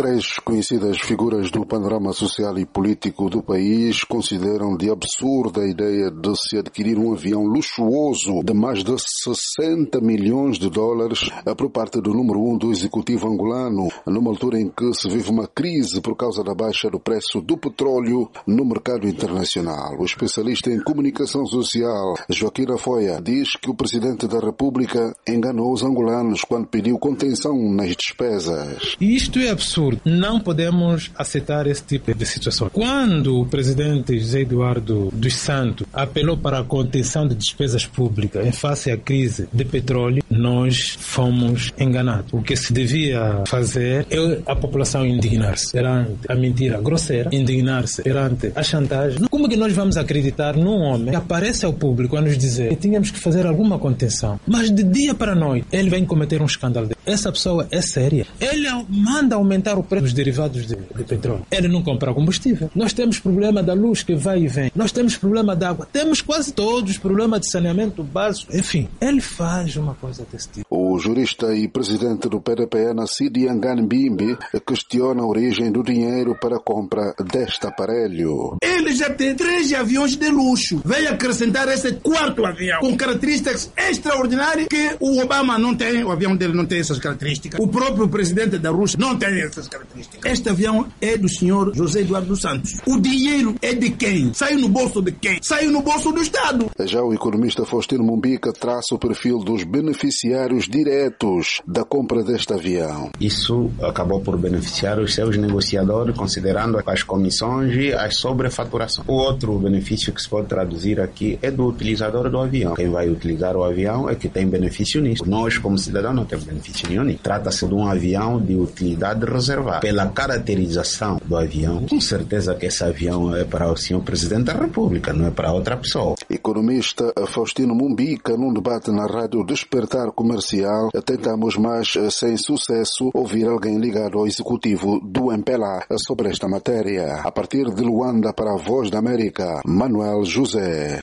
Três conhecidas figuras do panorama social e político do país consideram de absurda a ideia de se adquirir um avião luxuoso de mais de 60 milhões de dólares por parte do número 1 do executivo angolano, numa altura em que se vive uma crise por causa da baixa do preço do petróleo no mercado internacional. O especialista em comunicação social, Joaquim Afoia, diz que o Presidente da República enganou os angolanos quando pediu contenção nas despesas. Isto é absurdo. Não podemos aceitar esse tipo de situação. Quando o presidente José Eduardo dos Santos apelou para a contenção de despesas públicas em face à crise de petróleo, nós fomos enganados. O que se devia fazer é a população indignar-se perante a mentira grosseira, indignar-se perante a chantagem. Como que nós vamos acreditar num homem que aparece ao público a nos dizer que tínhamos que fazer alguma contenção, mas de dia para noite ele vem cometer um escândalo? Essa pessoa é séria. Ele manda aumentar o preço dos derivados de petróleo. Ele não compra combustível. Nós temos problema da luz que vai e vem. Nós temos problema da água. Temos quase todos problema de saneamento básico. Enfim, ele faz uma coisa desse tipo. O jurista e presidente do PDPN, Sidi Anganbimbi, questiona a origem do dinheiro para a compra deste aparelho. Ele já tem 3 aviões de luxo. Veio acrescentar esse 4º avião com características extraordinárias que o Obama não tem. O avião dele não tem essas características. O próprio presidente da Rússia não tem essas características. Este avião é do senhor José Eduardo dos Santos. O dinheiro é de quem? Saiu no bolso de quem? Saiu no bolso do Estado. Já o economista Faustino Mumbica traça o perfil dos beneficiários diretos da compra deste avião. Isso acabou por beneficiar os seus negociadores, considerando as comissões e as sobrefaturações. O outro benefício que se pode traduzir aqui é do utilizador do avião. Quem vai utilizar o avião é que tem benefício nisso. Nós, como cidadãos, não temos benefício nenhum nisso. Trata-se de um avião de utilidade reservada. Pela caracterização do avião, com certeza que esse avião é para o senhor Presidente da República, não é para outra pessoa. Economista Faustino Mumbica, num debate na rádio Despertar Comercial, tentamos, mas sem sucesso, ouvir alguém ligado ao executivo do MPLA sobre esta matéria. A partir de Luanda para a Voz da América, Manuel José.